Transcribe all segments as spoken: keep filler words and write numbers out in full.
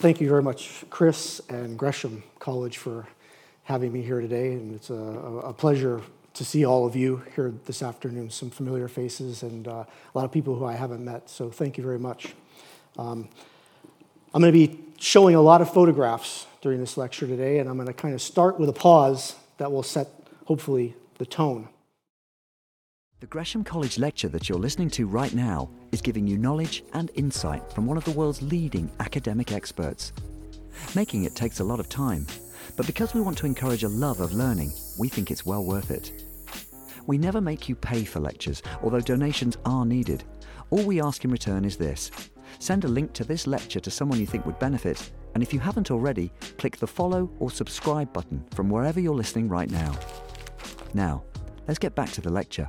thank you very much, Chris and Gresham College, for having me here today. And it's a, a pleasure to see all of you here this afternoon, some familiar faces and uh, a lot of people who I haven't met. So thank you very much. Um, I'm going to be showing a lot of photographs during this lecture today, and I'm going to kind of start with a pause that will set, hopefully, the tone. The Gresham College lecture that you're listening to right now is giving you knowledge and insight from one of the world's leading academic experts. Making it takes a lot of time, but because we want to encourage a love of learning, we think it's well worth it. We never make you pay for lectures, although donations are needed. All we ask in return is this: send a link to this lecture to someone you think would benefit, and if you haven't already, click the follow or subscribe button from wherever you're listening right now. Now, let's get back to the lecture.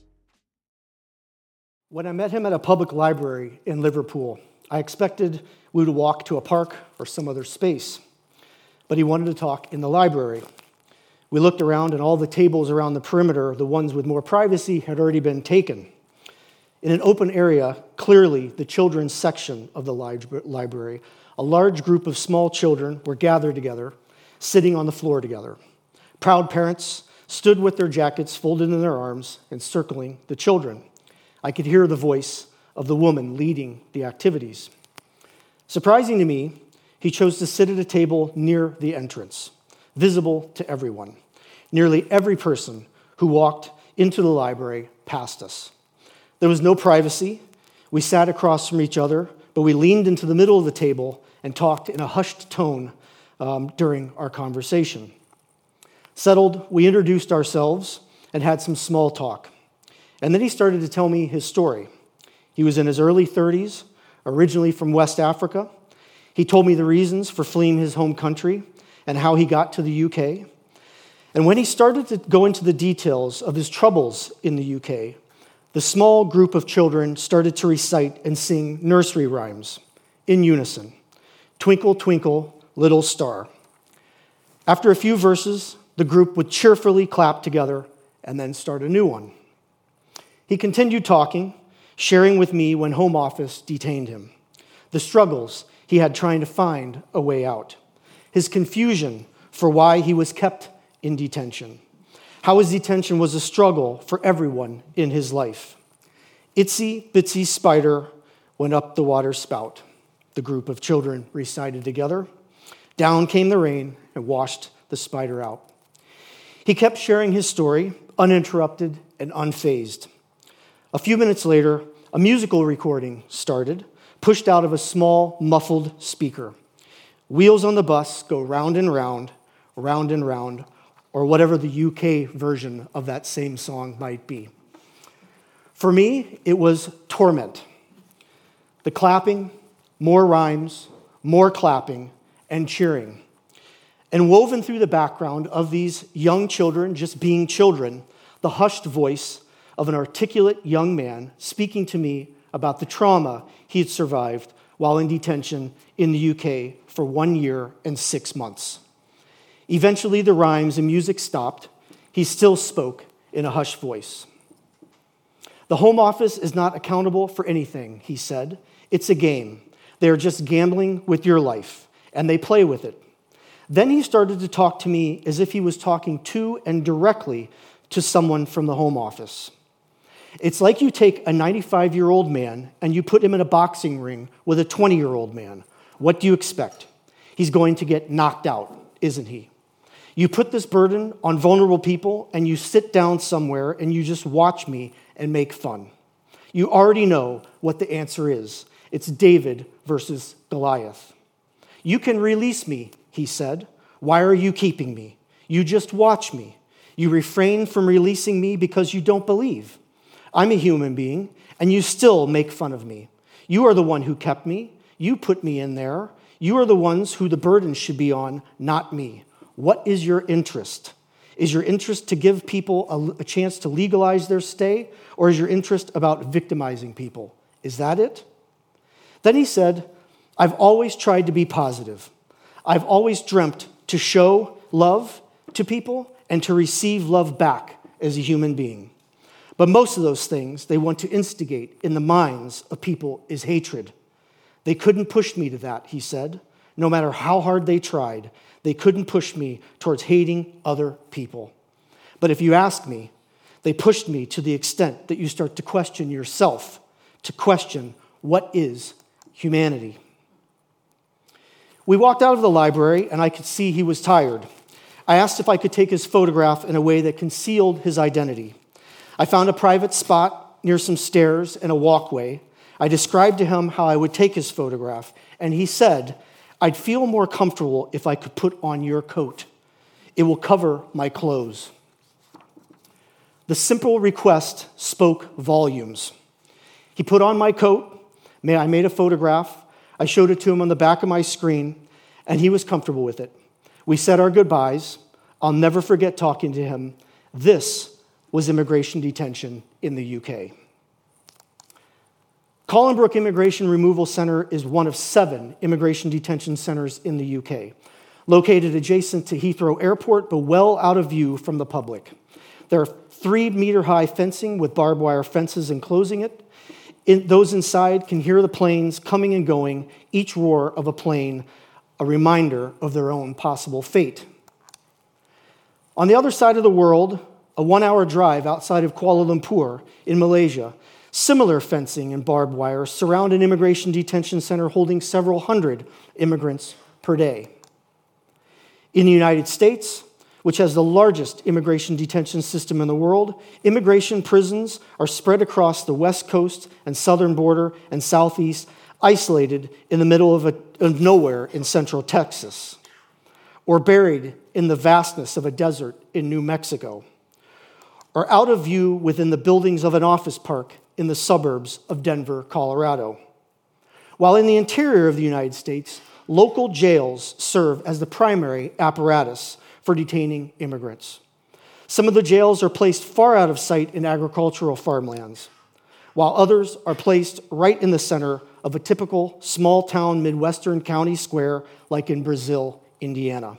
When I met him at a public library in Liverpool, I expected we would walk to a park or some other space, but he wanted to talk in the library. We looked around, and all the tables around the perimeter, the ones with more privacy, had already been taken. In an open area, clearly the children's section of the library, a large group of small children were gathered together, sitting on the floor together. Proud parents stood with their jackets folded in their arms and circling the children. I could hear the voice of the woman leading the activities. Surprising to me, he chose to sit at a table near the entrance, visible to everyone. Nearly every person who walked into the library passed us. There was no privacy. We sat across from each other, but we leaned into the middle of the table and talked in a hushed tone um, during our conversation. Settled, we introduced ourselves and had some small talk. And then he started to tell me his story. He was in his early thirties, originally from West Africa. He told me the reasons for fleeing his home country and how he got to the U K. And when he started to go into the details of his troubles in the U K, the small group of children started to recite and sing nursery rhymes in unison. Twinkle, twinkle, little star. After a few verses, the group would cheerfully clap together and then start a new one. He continued talking, sharing with me when Home Office detained him, the struggles he had trying to find a way out, his confusion for why he was kept in detention, how his detention was a struggle for everyone in his life. Itsy bitsy spider went up the water spout, the group of children recited together. Down came the rain and washed the spider out. He kept sharing his story, uninterrupted and unfazed. A few minutes later, a musical recording started, pushed out of a small, muffled speaker. Wheels on the bus go round and round, round and round, or whatever the U K version of that same song might be. For me, it was torment. The clapping, more rhymes, more clapping, and cheering. And woven through the background of these young children, just being children, the hushed voice of an articulate young man speaking to me about the trauma he had survived while in detention in the U K for one year and six months. Eventually, the rhymes and music stopped. He still spoke in a hushed voice. The Home Office is not accountable for anything, he said. It's a game. They are just gambling with your life, and they play with it. Then he started to talk to me as if he was talking to and directly to someone from the Home Office. It's like you take a ninety-five-year-old man and you put him in a boxing ring with a twenty-year-old man. What do you expect? He's going to get knocked out, isn't he? You put this burden on vulnerable people and you sit down somewhere and you just watch me and make fun. You already know what the answer is. It's David versus Goliath. You can release me, he said. Why are you keeping me? You just watch me. You refrain from releasing me because you don't believe. I'm a human being, and you still make fun of me. You are the one who kept me. You put me in there. You are the ones who the burden should be on, not me. What is your interest? Is your interest to give people a, a chance to legalize their stay, or is your interest about victimizing people? Is that it? Then he said, I've always tried to be positive. I've always dreamt to show love to people and to receive love back as a human being. But most of those things they want to instigate in the minds of people is hatred. They couldn't push me to that, he said. No matter how hard they tried, they couldn't push me towards hating other people. But if you ask me, they pushed me to the extent that you start to question yourself, to question what is humanity. We walked out of the library, and I could see he was tired. I asked if I could take his photograph in a way that concealed his identity. I found a private spot near some stairs and a walkway. I described to him how I would take his photograph, and he said, "I'd feel more comfortable if I could put on your coat. It will cover my clothes." The simple request spoke volumes. He put on my coat. I made a photograph. I showed it to him on the back of my screen, and he was comfortable with it. We said our goodbyes. I'll never forget talking to him. This was immigration detention in the U K. Collinbrook Immigration Removal Center is one of seven immigration detention centers in the U K, located adjacent to Heathrow Airport, but well out of view from the public. There are three-meter-high fencing with barbed wire fences enclosing it. In, those inside can hear the planes coming and going, each roar of a plane, a reminder of their own possible fate. On the other side of the world, a one-hour drive outside of Kuala Lumpur in Malaysia, similar fencing and barbed wire surround an immigration detention center holding several hundred immigrants per day. In the United States, which has the largest immigration detention system in the world, immigration prisons are spread across the west coast and southern border and southeast, isolated in the middle of, a, of nowhere in central Texas, or buried in the vastness of a desert in New Mexico, or out of view within the buildings of an office park in the suburbs of Denver, Colorado. While in the interior of the United States, local jails serve as the primary apparatus for detaining immigrants. Some of the jails are placed far out of sight in agricultural farmlands, while others are placed right in the center of a typical small-town Midwestern county square like in Brazil, Indiana.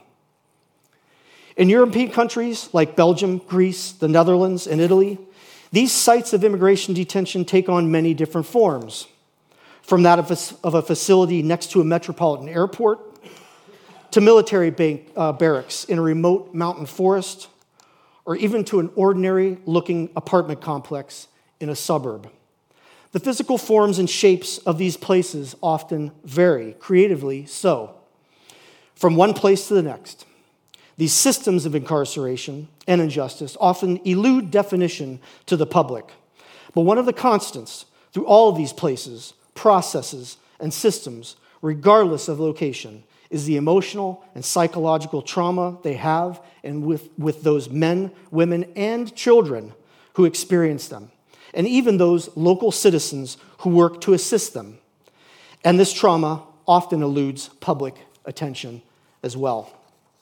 In European countries like Belgium, Greece, the Netherlands, and Italy, these sites of immigration detention take on many different forms, from that of a, of a facility next to a metropolitan airport, to military bank, uh, barracks in a remote mountain forest, or even to an ordinary-looking apartment complex in a suburb. The physical forms and shapes of these places often vary, creatively so, from one place to the next. These systems of incarceration and injustice often elude definition to the public. But one of the constants through all of these places, processes, and systems, regardless of location, is the emotional and psychological trauma they have and with, with those men, women, and children who experience them, and even those local citizens who work to assist them. And this trauma often eludes public attention as well.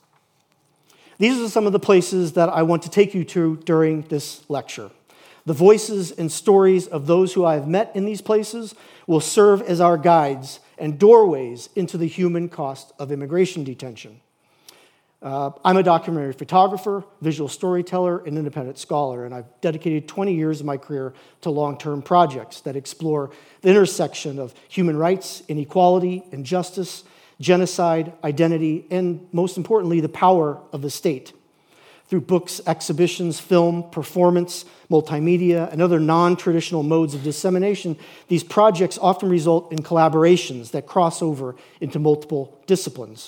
These are some of the places that I want to take you to during this lecture. The voices and stories of those who I have met in these places will serve as our guides and doorways into the human cost of immigration detention. Uh, I'm a documentary photographer, visual storyteller, and independent scholar, and I've dedicated twenty years of my career to long-term projects that explore the intersection of human rights, inequality, injustice, genocide, identity, and most importantly, the power of the state. Through books, exhibitions, film, performance, multimedia, and other non-traditional modes of dissemination, these projects often result in collaborations that cross over into multiple disciplines.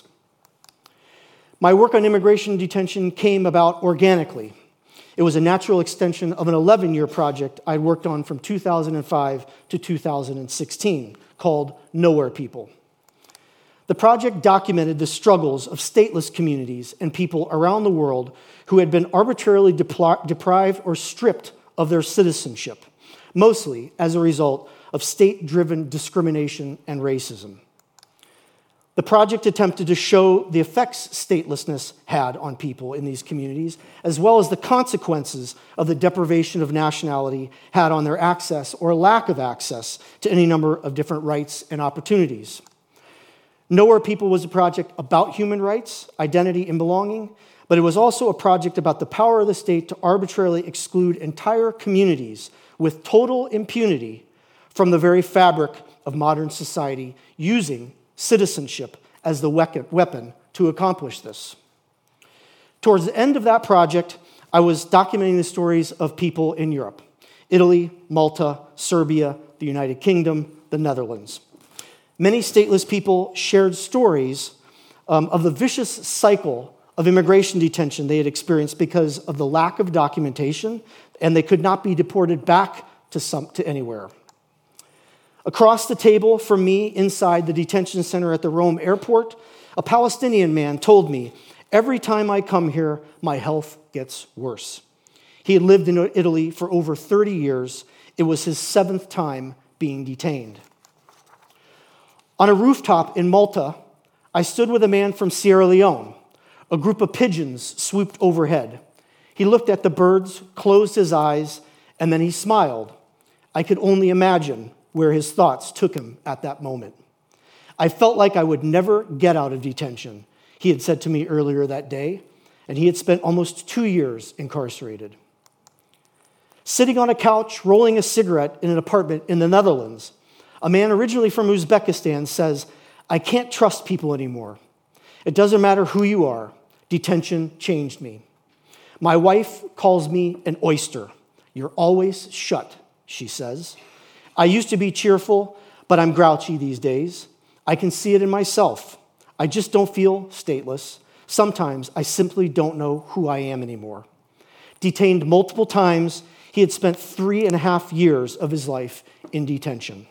My work on immigration detention came about organically. It was a natural extension of an eleven-year project I'd worked on from two thousand five to two thousand sixteen called Nowhere People. The project documented the struggles of stateless communities and people around the world who had been arbitrarily depri- deprived or stripped of their citizenship, mostly as a result of state-driven discrimination and racism. The project attempted to show the effects statelessness had on people in these communities, as well as the consequences of the deprivation of nationality had on their access or lack of access to any number of different rights and opportunities. Nowhere People was a project about human rights, identity, and belonging, but it was also a project about the power of the state to arbitrarily exclude entire communities with total impunity from the very fabric of modern society, using citizenship as the weapon to accomplish this. Towards the end of that project, I was documenting the stories of people in Europe: Italy, Malta, Serbia, the United Kingdom, the Netherlands. Many stateless people shared stories um, of the vicious cycle of immigration detention they had experienced because of the lack of documentation, and they could not be deported back to, some, to anywhere. Across the table from me, inside the detention center at the Rome airport, a Palestinian man told me, "Every time I come here, my health gets worse." He had lived in Italy for over thirty years. It was his seventh time being detained. On a rooftop in Malta, I stood with a man from Sierra Leone. A group of pigeons swooped overhead. He looked at the birds, closed his eyes, and then he smiled. I could only imagine where his thoughts took him at that moment. I felt like I would never get out of detention, he had said to me earlier that day, and he had spent almost two years incarcerated. Sitting on a couch, rolling a cigarette in an apartment in the Netherlands, a man originally from Uzbekistan says, "I can't trust people anymore. It doesn't matter who you are. Detention changed me. My wife calls me an oyster. You're always shut," she says. "I used to be cheerful, but I'm grouchy these days. I can see it in myself. I just don't feel stateless. Sometimes I simply don't know who I am anymore." Detained multiple times, he had spent three and a half years of his life in detention.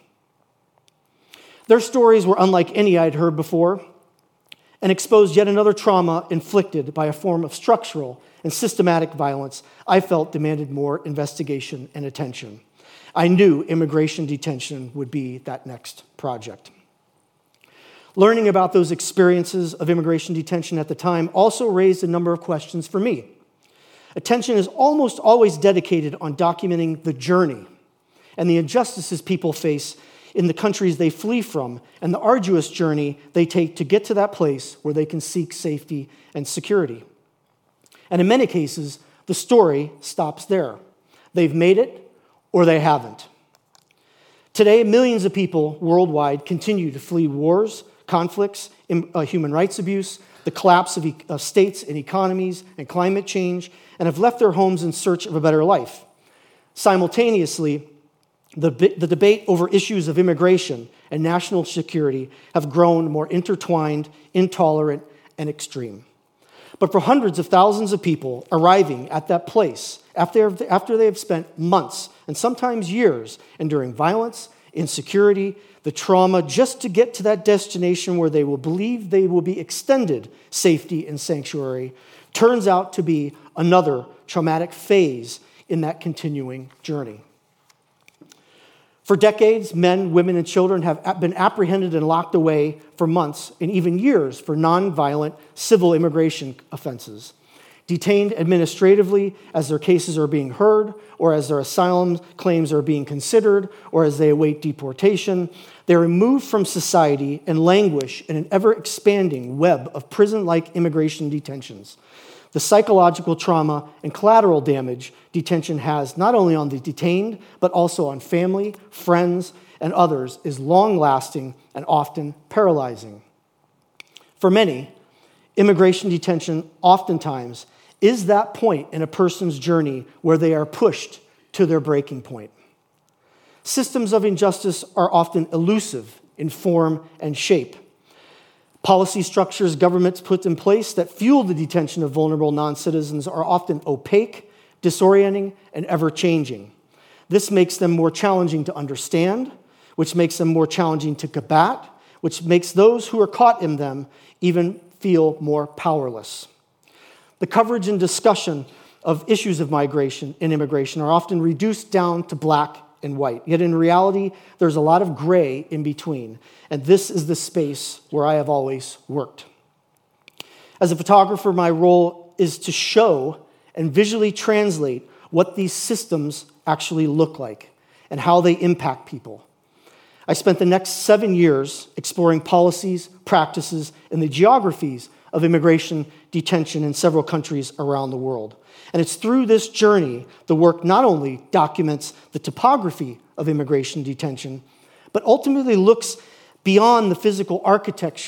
Their stories were unlike any I'd heard before and exposed yet another trauma inflicted by a form of structural and systematic violence I felt demanded more investigation and attention. I knew immigration detention would be that next project. Learning about those experiences of immigration detention at the time also raised a number of questions for me. Attention is almost always dedicated on documenting the journey and the injustices people face in the countries they flee from and the arduous journey they take to get to that place where they can seek safety and security. And in many cases, the story stops there. They've made it or they haven't. Today, millions of people worldwide continue to flee wars, conflicts, human rights abuse, the collapse of, e- of states and economies, and climate change, and have left their homes in search of a better life. Simultaneously, the, the debate over issues of immigration and national security have grown more intertwined, intolerant, and extreme. But for hundreds of thousands of people arriving at that place after, after they have spent months and sometimes years enduring violence, insecurity, the trauma, just to get to that destination where they will believe they will be extended safety and sanctuary, turns out to be another traumatic phase in that continuing journey. For decades, men, women, and children have been apprehended and locked away for months and even years for nonviolent civil immigration offenses. Detained administratively as their cases are being heard, or as their asylum claims are being considered, or as they await deportation, they're removed from society and languish in an ever-expanding web of prison-like immigration detentions. The psychological trauma and collateral damage detention has not only on the detained, but also on family, friends, and others is long-lasting and often paralyzing. For many, immigration detention oftentimes is that point in a person's journey where they are pushed to their breaking point. Systems of injustice are often elusive in form and shape. Policy structures governments put in place that fuel the detention of vulnerable non-citizens are often opaque, disorienting, and ever-changing. This makes them more challenging to understand, which makes them more challenging to combat, which makes those who are caught in them even feel more powerless. The coverage and discussion of issues of migration and immigration are often reduced down to black and white. Yet in reality, there's a lot of gray in between, and this is the space where I have always worked. As a photographer, my role is to show and visually translate what these systems actually look like and how they impact people. I spent the next seven years exploring policies, practices, and the geographies of immigration detention in several countries around the world. And it's through this journey the work not only documents the topography of immigration detention, but ultimately looks beyond the physical architecture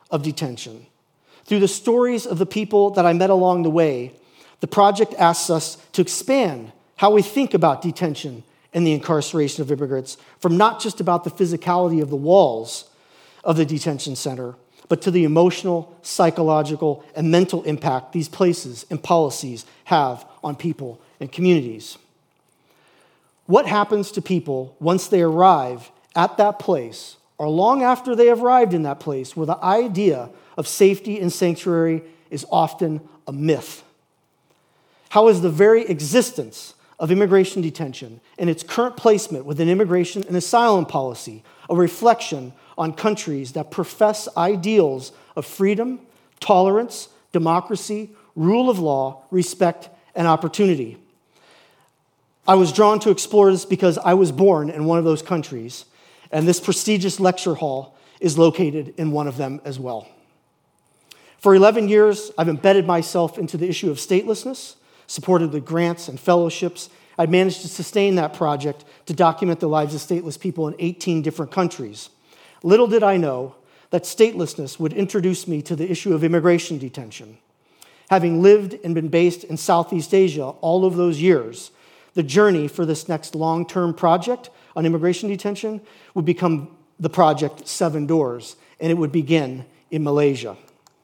of detention. Through the stories of the people that I met along the way, the project asks us to expand how we think about detention and the incarceration of immigrants from not just about the physicality of the walls of the detention center, but to the emotional, psychological, and mental impact these places and policies have on people and communities. What happens to people once they arrive at that place, or long after they have arrived in that place, where the idea of safety and sanctuary is often a myth? How is the very existence of immigration detention and its current placement within immigration and asylum policy a reflection on countries that profess ideals of freedom, tolerance, democracy, rule of law, respect, and opportunity? I was drawn to explore this because I was born in one of those countries, and this prestigious lecture hall is located in one of them as well. For eleven years, I've embedded myself into the issue of statelessness, supported with grants and fellowships. I managed to sustain that project to document the lives of stateless people in eighteen different countries. Little did I know that statelessness would introduce me to the issue of immigration detention. Having lived and been based in Southeast Asia all of those years, the journey for this next long-term project on immigration detention would become the project Seven Doors, and it would begin in Malaysia.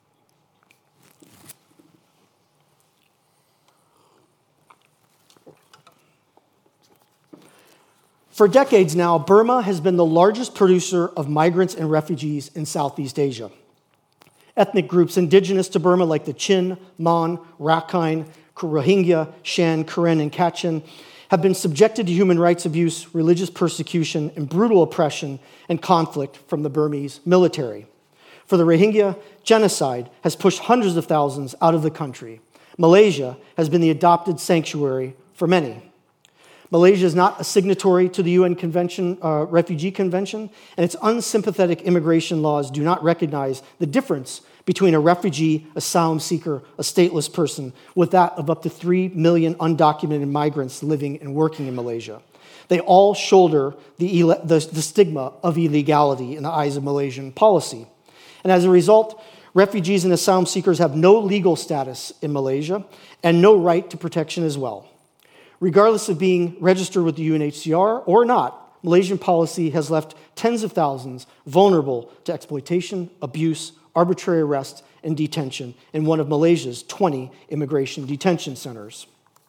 For decades now, Burma has been the largest producer of migrants and refugees in Southeast Asia. Ethnic groups indigenous to Burma like the Chin, Mon, Rakhine, Rohingya, Shan, Karen, and Kachin have been subjected to human rights abuse, religious persecution, and brutal oppression and conflict from the Burmese military. For the Rohingya, genocide has pushed hundreds of thousands out of the country. Malaysia has been the adopted sanctuary for many. Malaysia is not a signatory to the U N Convention, uh, Refugee Convention, and its unsympathetic immigration laws do not recognize the difference between a refugee, asylum seeker, a stateless person, with that of up to three million undocumented migrants living and working in Malaysia. They all shoulder the, the, the stigma of illegality in the eyes of Malaysian policy. And as a result, refugees and asylum seekers have no legal status in Malaysia and no right to protection as well. Regardless of being registered with the U N H C R or not, Malaysian policy has left tens of thousands vulnerable to exploitation, abuse, arbitrary arrest, and detention in one of Malaysia's twenty immigration detention centers.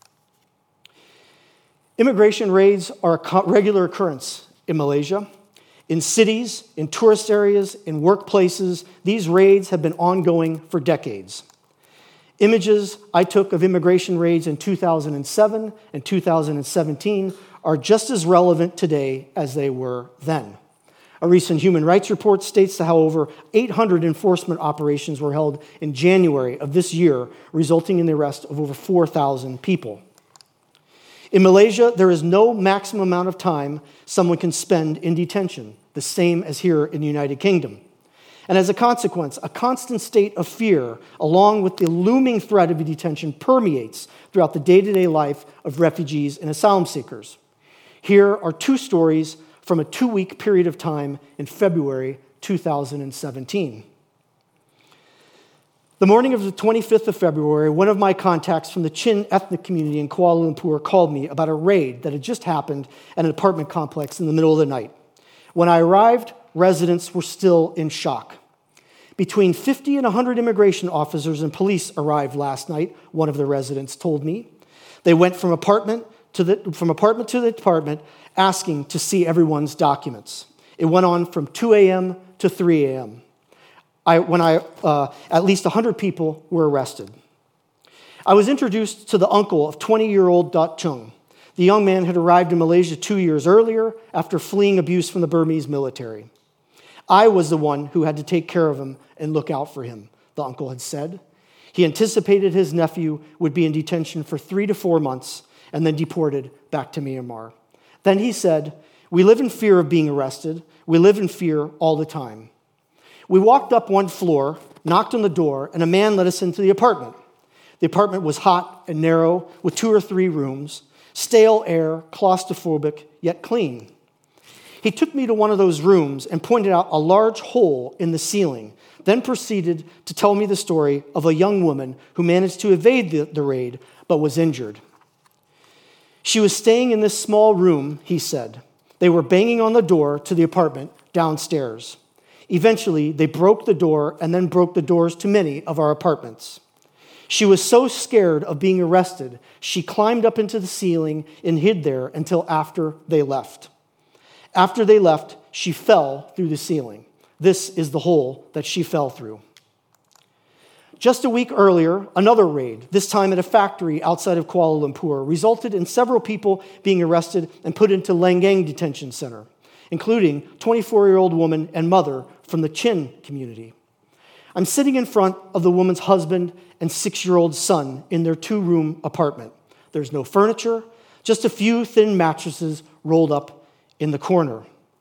Immigration raids are a regular occurrence in Malaysia. In cities, in tourist areas, in workplaces, these raids have been ongoing for decades. Images I took of immigration raids in two thousand seven and two thousand seventeen are just as relevant today as they were then. A recent human rights report states how over eight hundred enforcement operations were held in January of this year, resulting in the arrest of over four thousand people. In Malaysia, there is no maximum amount of time someone can spend in detention, the same as here in the United Kingdom. And as a consequence, a constant state of fear, along with the looming threat of detention, permeates throughout the day-to-day life of refugees and asylum seekers. Here are two stories from a two-week period of time in February two thousand seventeen. The morning of the twenty-fifth of February, one of my contacts from the Chin ethnic community in Kuala Lumpur called me about a raid that had just happened at an apartment complex in the middle of the night. When I arrived, residents were still in shock. Between fifty and one hundred immigration officers and police arrived last night, one of the residents told me. They went from apartment to the, from apartment to the apartment asking to see everyone's documents. It went on from two a.m. to three a.m. I, when I, uh, at least one hundred people were arrested. I was introduced to the uncle of twenty-year-old Dat Chung. The young man had arrived in Malaysia two years earlier after fleeing abuse from the Burmese military. I was the one who had to take care of him and look out for him, the uncle had said. He anticipated his nephew would be in detention for three to four months and then deported back to Myanmar. Then he said, "We live in fear of being arrested. We live in fear all the time." We walked up one floor, knocked on the door, and a man let us into the apartment. The apartment was hot and narrow, with two or three rooms, stale air, claustrophobic, yet clean. He took me to one of those rooms and pointed out a large hole in the ceiling, then proceeded to tell me the story of a young woman who managed to evade the, the raid but was injured. She was staying in this small room, he said. They were banging on the door to the apartment downstairs. Eventually, they broke the door and then broke the doors to many of our apartments. She was so scared of being arrested, she climbed up into the ceiling and hid there until after they left. After they left, she fell through the ceiling. This is the hole that she fell through. Just a week earlier, another raid, this time at a factory outside of Kuala Lumpur, resulted in several people being arrested and put into Langang Detention Center, including twenty-four-year-old woman and mother from the Chin community. I'm sitting in front of the woman's husband and six-year-old son in their two-room apartment. There's no furniture, just a few thin mattresses rolled up in the corner.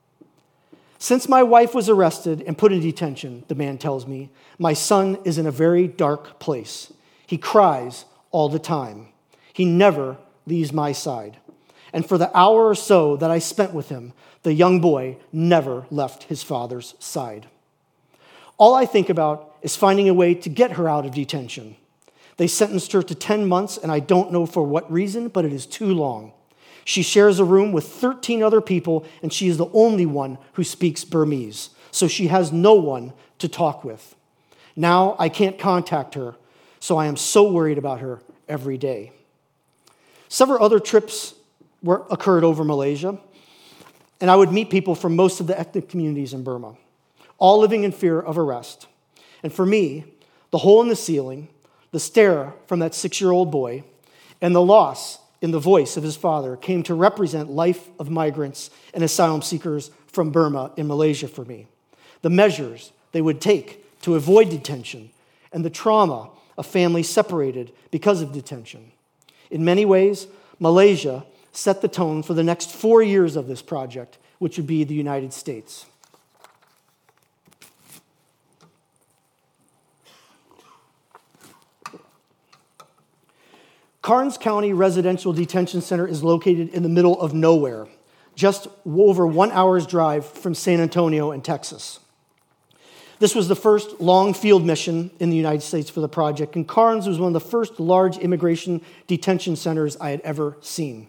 Since my wife was arrested and put in detention, the man tells me, my son is in a very dark place. He cries all the time. He never leaves my side. And for the hour or so that I spent with him, the young boy never left his father's side. All I think about is finding a way to get her out of detention. They sentenced her to ten months, and I don't know for what reason, but it is too long. She shares a room with thirteen other people, and she is the only one who speaks Burmese, so she has no one to talk with. Now I can't contact her, so I am so worried about her every day. Several other trips were, occurred over Malaysia, and I would meet people from most of the ethnic communities in Burma, all living in fear of arrest. And for me, the hole in the ceiling, the stare from that six-year-old boy, and the loss in the voice of his father came to represent life of migrants and asylum seekers from Burma in Malaysia for me. The measures they would take to avoid detention and the trauma of families separated because of detention. In many ways, Malaysia set the tone for the next four years of this project, which would be the United States. Karnes County Residential Detention Center is located in the middle of nowhere, just over one hour's drive from San Antonio in Texas. This was the first long field mission in the United States for the project, and Karnes was one of the first large immigration detention centers I had ever seen.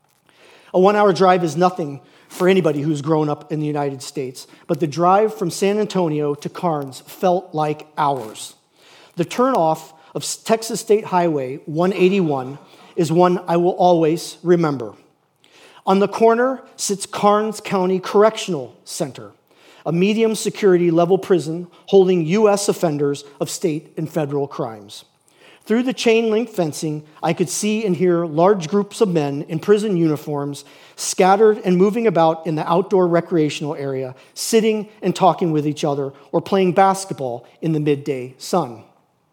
A one-hour drive is nothing for anybody who's grown up in the United States, but the drive from San Antonio to Karnes felt like hours. The turnoff of Texas State Highway one eighty-one is one I will always remember. On the corner sits Karnes County Correctional Center, a medium security level prison holding U S offenders of state and federal crimes. Through the chain link fencing, I could see and hear large groups of men in prison uniforms scattered and moving about in the outdoor recreational area, sitting and talking with each other or playing basketball in the midday sun.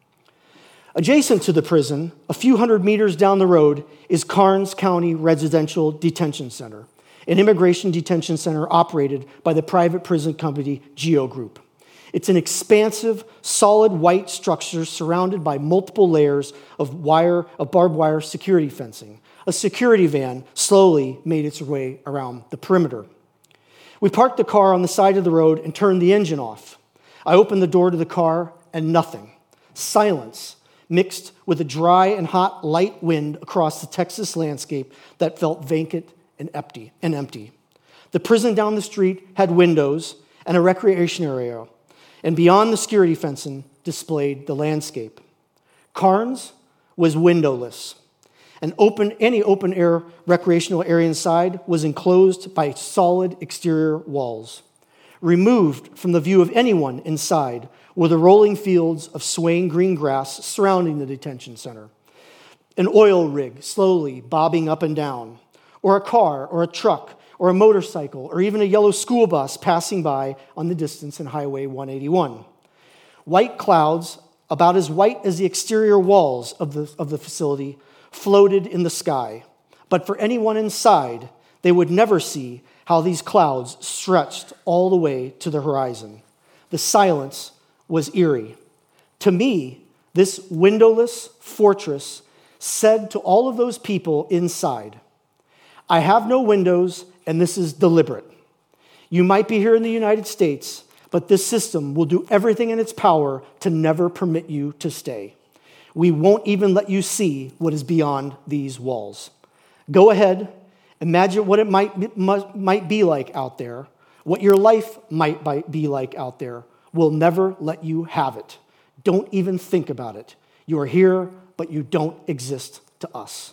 Adjacent to the prison, a few hundred meters down the road, is Karnes County Residential Detention Center, an immigration detention center operated by the private prison company Geo Group. It's an expansive, solid white structure surrounded by multiple layers of wire, of barbed wire security fencing. A security van slowly made its way around the perimeter. We parked the car on the side of the road and turned the engine off. I opened the door to the car and nothing. Silence, mixed with a dry and hot light wind across the Texas landscape that felt vacant and empty. And empty. The prison down the street had windows and a recreation area, and beyond the security fencing displayed the landscape. Karnes was windowless. An open, any open-air recreational area inside was enclosed by solid exterior walls. Removed from the view of anyone inside were the rolling fields of swaying green grass surrounding the detention center, an oil rig slowly bobbing up and down, or a car or a truck or a motorcycle or even a yellow school bus passing by on the distance in Highway one eighty-one. White clouds, about as white as the exterior walls of the, of the facility, floated in the sky. But for anyone inside, they would never see how these clouds stretched all the way to the horizon. The silence was eerie. To me, this windowless fortress said to all of those people inside, I have no windows, and this is deliberate. You might be here in the United States, but this system will do everything in its power to never permit you to stay. We won't even let you see what is beyond these walls. Go ahead, imagine what it might, might be like out there, what your life might be like out there. We'll never let you have it. Don't even think about it. You are here, but you don't exist to us.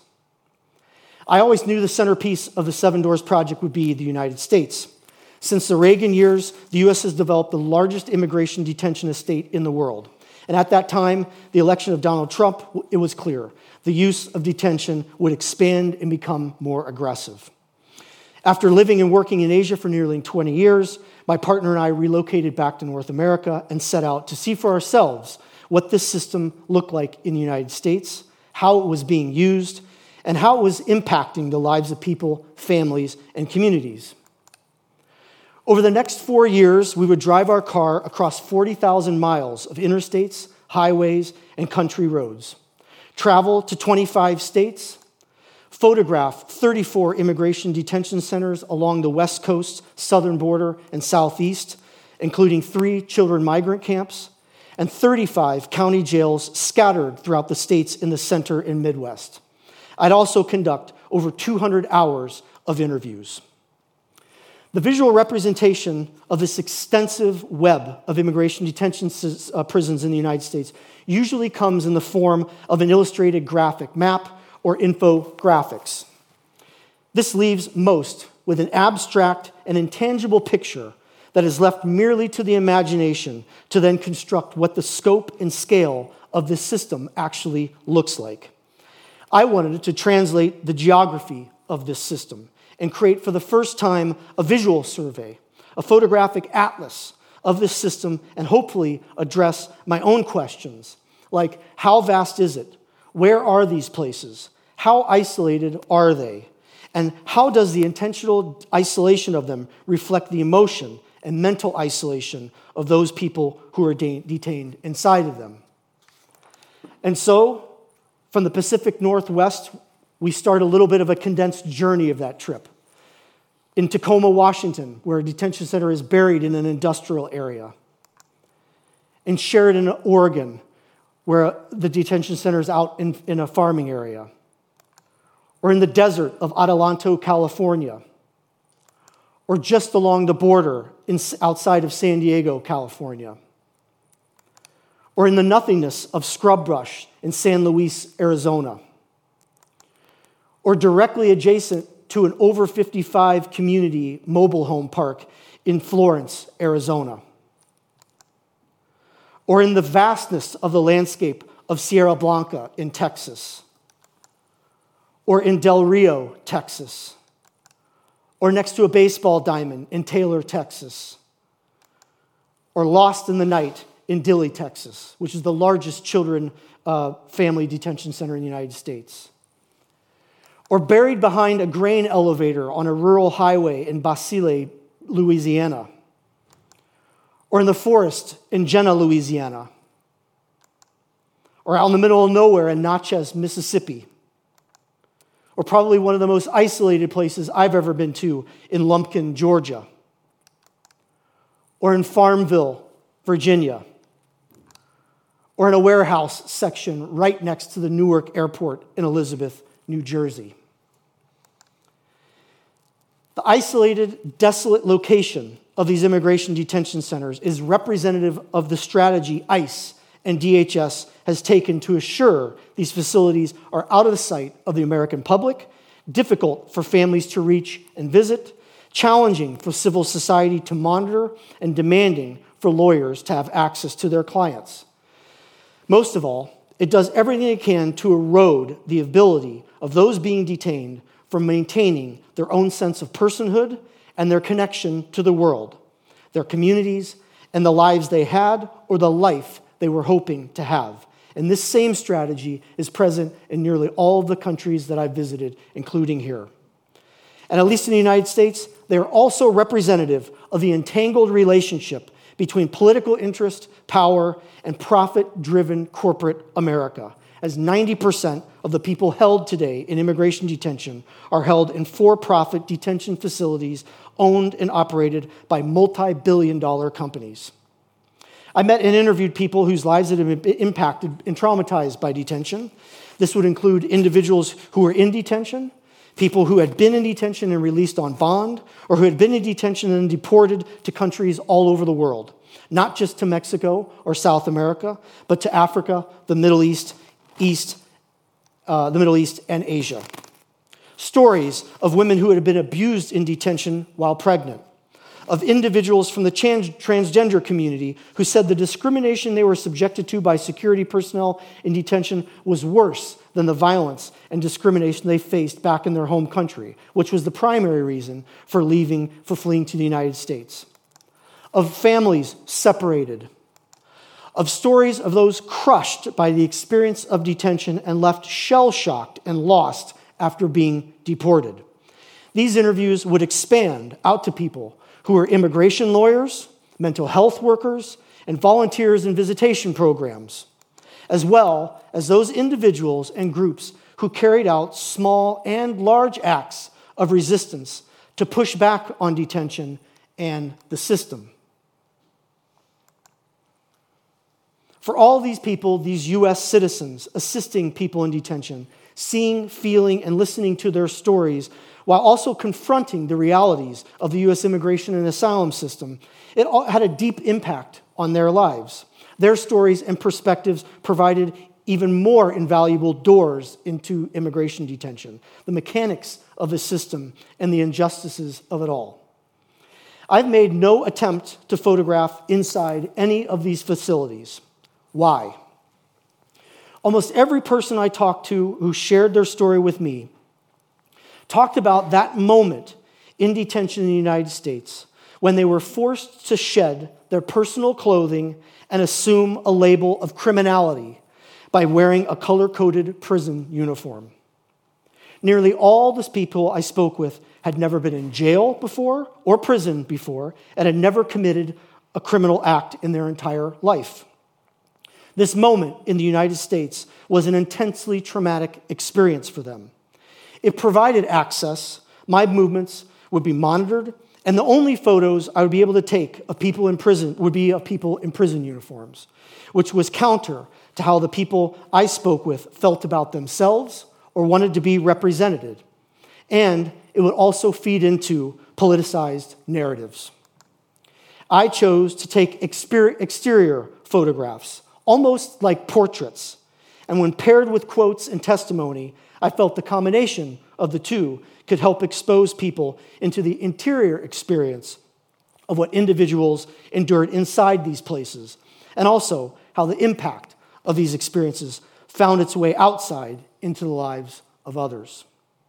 I always knew the centerpiece of the Seven Doors Project would be the United States. Since the Reagan years, the U S has developed the largest immigration detention estate in the world. And at that time, the election of Donald Trump, it was clear. The use of detention would expand and become more aggressive. After living and working in Asia for nearly twenty years, my partner and I relocated back to North America and set out to see for ourselves what this system looked like in the United States, how it was being used, and how it was impacting the lives of people, families, and communities. Over the next four years, we would drive our car across forty thousand miles of interstates, highways, and country roads, travel to twenty-five states, photograph thirty-four immigration detention centers along the West Coast, southern border, and southeast, including three children migrant camps, and thirty-five county jails scattered throughout the states in the center and Midwest. I'd also conduct over two hundred hours of interviews. The visual representation of this extensive web of immigration detention uh, prisons in the United States usually comes in the form of an illustrated graphic map or infographics. This leaves most with an abstract and intangible picture that is left merely to the imagination to then construct what the scope and scale of this system actually looks like. I wanted to translate the geography of this system and create for the first time a visual survey, a photographic atlas of this system, and hopefully address my own questions, like how vast is it? Where are these places? How isolated are they? And how does the intentional isolation of them reflect the emotion and mental isolation of those people who are de- detained inside of them? And so, from the Pacific Northwest, we start a little bit of a condensed journey of that trip. In Tacoma, Washington, where a detention center is buried in an industrial area. In Sheridan, Oregon, where the detention center is out in, in a farming area. Or in the desert of Adelanto, California. Or just along the border in, outside of San Diego, California. Or in the nothingness of scrub brush in San Luis, Arizona. Or directly adjacent to an over fifty-five community mobile home park in Florence, Arizona. Or in the vastness of the landscape of Sierra Blanca in Texas. Or in Del Rio, Texas. Or next to a baseball diamond in Taylor, Texas. Or lost in the night in Dilley, Texas, which is the largest children uh, family detention center in the United States. Or buried behind a grain elevator on a rural highway in Basile, Louisiana. Or in the forest in Jena, Louisiana. Or out in the middle of nowhere in Natchez, Mississippi. Or probably one of the most isolated places I've ever been to in Lumpkin, Georgia. Or in Farmville, Virginia. Or in a warehouse section right next to the Newark Airport in Elizabeth, New Jersey. The isolated, desolate location of these immigration detention centers is representative of the strategy ICE and D H S has taken to assure these facilities are out of the sight of the American public, difficult for families to reach and visit, challenging for civil society to monitor, and demanding for lawyers to have access to their clients. Most of all, it does everything it can to erode the ability of those being detained from maintaining their own sense of personhood and their connection to the world, their communities, and the lives they had or the life they were hoping to have. And this same strategy is present in nearly all of the countries that I've visited, including here. And at least in the United States, they are also representative of the entangled relationship between political interest, power, and profit-driven corporate America, as ninety percent of the people held today in immigration detention are held in for-profit detention facilities owned and operated by multi-billion dollar companies. I met and interviewed people whose lives had been impacted and traumatized by detention. This would include individuals who were in detention, people who had been in detention and released on bond, or who had been in detention and deported to countries all over the world, not just to Mexico or South America, but to Africa, the Middle East, East, uh, the Middle East, and Asia. Stories of women who had been abused in detention while pregnant, of individuals from the trans- transgender community who said the discrimination they were subjected to by security personnel in detention was worse than the violence and discrimination they faced back in their home country, which was the primary reason for leaving, for fleeing to the United States. Of families separated, of stories of those crushed by the experience of detention and left shell-shocked and lost after being deported. These interviews would expand out to people who were immigration lawyers, mental health workers, and volunteers in visitation programs, as well as those individuals and groups who carried out small and large acts of resistance to push back on detention and the system. For all these people, these U S citizens assisting people in detention, seeing, feeling, and listening to their stories, while also confronting the realities of the U S immigration and asylum system, it had a deep impact on their lives. Their stories and perspectives provided even more invaluable doors into immigration detention, the mechanics of the system, and the injustices of it all. I've made no attempt to photograph inside any of these facilities. Why? Almost every person I talked to who shared their story with me talked about that moment in detention in the United States when they were forced to shed their personal clothing and assume a label of criminality by wearing a color-coded prison uniform. Nearly all the people I spoke with had never been in jail before or prison before and had never committed a criminal act in their entire life. This moment in the United States was an intensely traumatic experience for them. It provided access. My movements would be monitored, and the only photos I would be able to take of people in prison would be of people in prison uniforms, which was counter to how the people I spoke with felt about themselves or wanted to be represented. And it would also feed into politicized narratives. I chose to take exterior photographs, almost like portraits. And when paired with quotes and testimony, I felt the combination of the two could help expose people into the interior experience of what individuals endured inside these places, and also how the impact of these experiences found its way outside into the lives of others.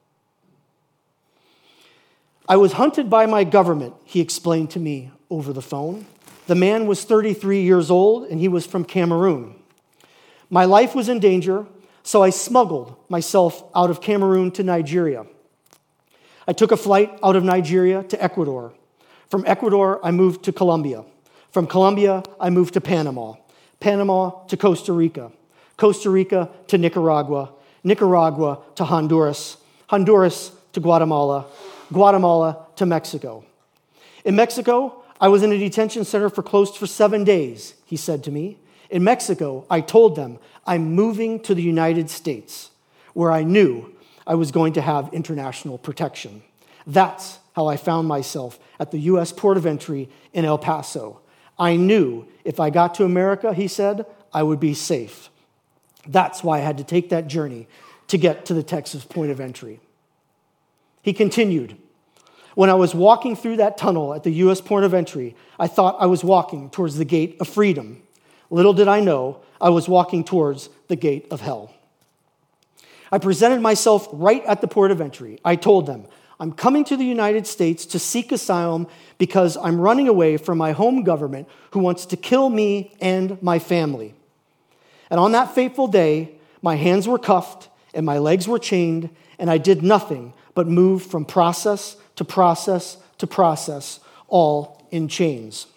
I was hunted by my government, he explained to me over the phone. The man was thirty-three years old, and he was from Cameroon. My life was in danger, so I smuggled myself out of Cameroon to Nigeria. I took a flight out of Nigeria to Ecuador. From Ecuador, I moved to Colombia. From Colombia, I moved to Panama. Panama to Costa Rica. Costa Rica to Nicaragua. Nicaragua to Honduras. Honduras to Guatemala. Guatemala to Mexico. In Mexico, I was in a detention center for close for seven days, he said to me. In Mexico, I told them I'm moving to the United States, where I knew I was going to have international protection. That's how I found myself at the U S port of entry in El Paso. I knew if I got to America, he said, I would be safe. That's why I had to take that journey to get to the Texas point of entry. He continued, when I was walking through that tunnel at the U S port of entry, I thought I was walking towards the gate of freedom. Little did I know, I was walking towards the gate of hell. I presented myself right at the port of entry. I told them, I'm coming to the United States to seek asylum because I'm running away from my home government who wants to kill me and my family. And on that fateful day, my hands were cuffed and my legs were chained, and I did nothing but move from process to process to process, all in chains.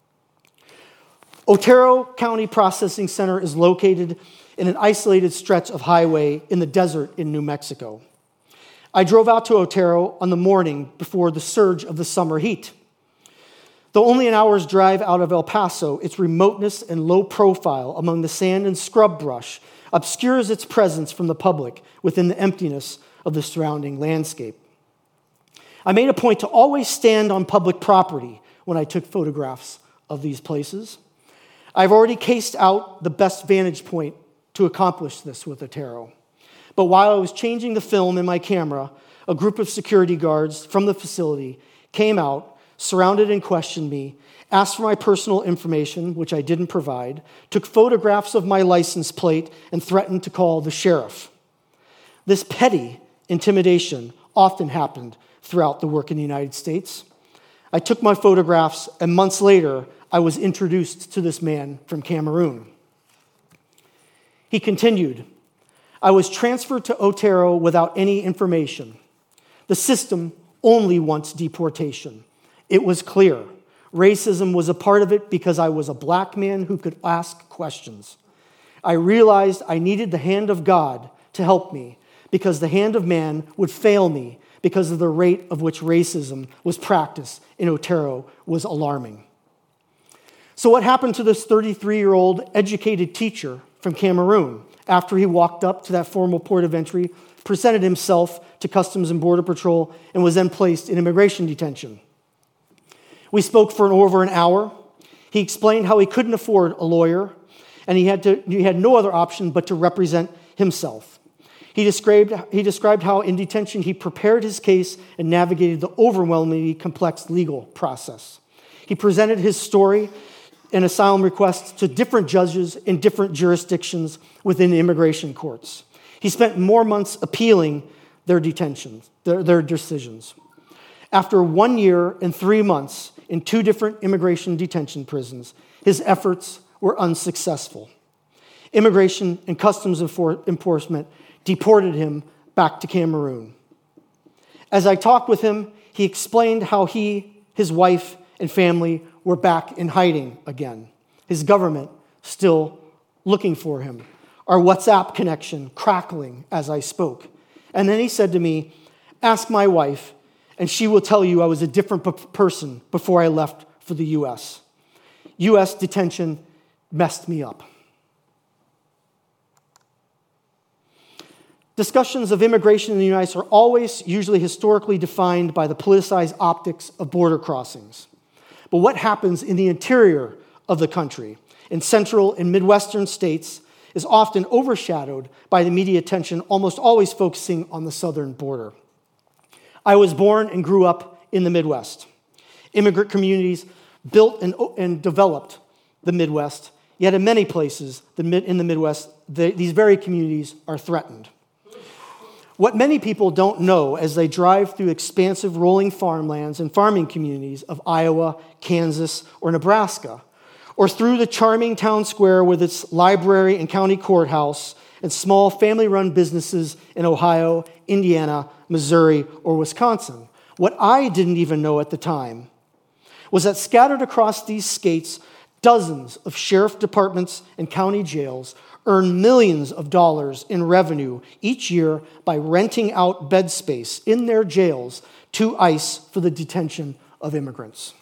Otero County Processing Center is located in an isolated stretch of highway in the desert in New Mexico. I drove out to Otero on the morning before the surge of the summer heat. Though only an hour's drive out of El Paso, its remoteness and low profile among the sand and scrub brush obscures its presence from the public within the emptiness of the surrounding landscape. I made a point to always stand on public property when I took photographs of these places. I've already cased out the best vantage point to accomplish this with Otero. But while I was changing the film in my camera, a group of security guards from the facility came out, surrounded and questioned me, asked for my personal information, which I didn't provide, took photographs of my license plate, and threatened to call the sheriff. This petty intimidation often happened throughout the work in the United States. I took my photographs, and months later, I was introduced to this man from Cameroon. He continued, I was transferred to Otero without any information. The system only wants deportation. It was clear. Racism was a part of it because I was a black man who could ask questions. I realized I needed the hand of God to help me because the hand of man would fail me because of the rate of which racism was practiced in Otero was alarming. So what happened to this thirty-three-year-old educated teacher from Cameroon after he walked up to that formal port of entry, presented himself to Customs and Border Patrol, and was then placed in immigration detention? We spoke for over an hour. He explained how he couldn't afford a lawyer, and he had, to, he had no other option but to represent himself. He described, he described how in detention he prepared his case and navigated the overwhelmingly complex legal process. He presented his story and asylum requests to different judges in different jurisdictions within the immigration courts. He spent more months appealing their detentions, their, their decisions. After one year and three months in two different immigration detention prisons, his efforts were unsuccessful. Immigration and Customs Enforcement deported him back to Cameroon. As I talked with him, he explained how he, his wife, and family were back in hiding again. His government still looking for him. Our WhatsApp connection crackling as I spoke. And then he said to me, ask my wife, and she will tell you I was a different p- person before I left for the U S. U S detention messed me up. Discussions of immigration in the United States are always usually historically defined by the politicized optics of border crossings. But what happens in the interior of the country, in central and Midwestern states, is often overshadowed by the media attention, almost always focusing on the southern border. I was born and grew up in the Midwest. Immigrant communities built and, and developed the Midwest, yet in many places in the Midwest, the, these very communities are threatened. What many people don't know as they drive through expansive rolling farmlands and farming communities of Iowa, Kansas, or Nebraska, or through the charming town square with its library and county courthouse and small family-run businesses in Ohio, Indiana, Missouri, or Wisconsin. What I didn't even know at the time was that scattered across these states, dozens of sheriff departments and county jails earn millions of dollars in revenue each year by renting out bed space in their jails to ICE for the detention of immigrants.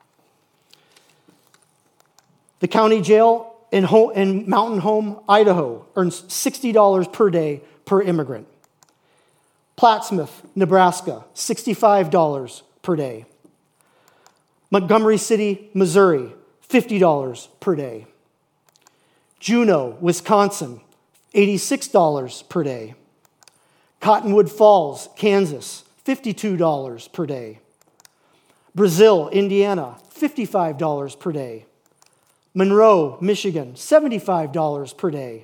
The county jail in, Ho- in Mountain Home, Idaho, earns sixty dollars per day per immigrant. Plattsmouth, Nebraska, sixty-five dollars per day. Montgomery City, Missouri, fifty dollars per day. Juneau, Wisconsin, eighty-six dollars per day. Cottonwood Falls, Kansas, fifty-two dollars per day. Brazil, Indiana, fifty-five dollars per day. Monroe, Michigan, seventy-five dollars per day.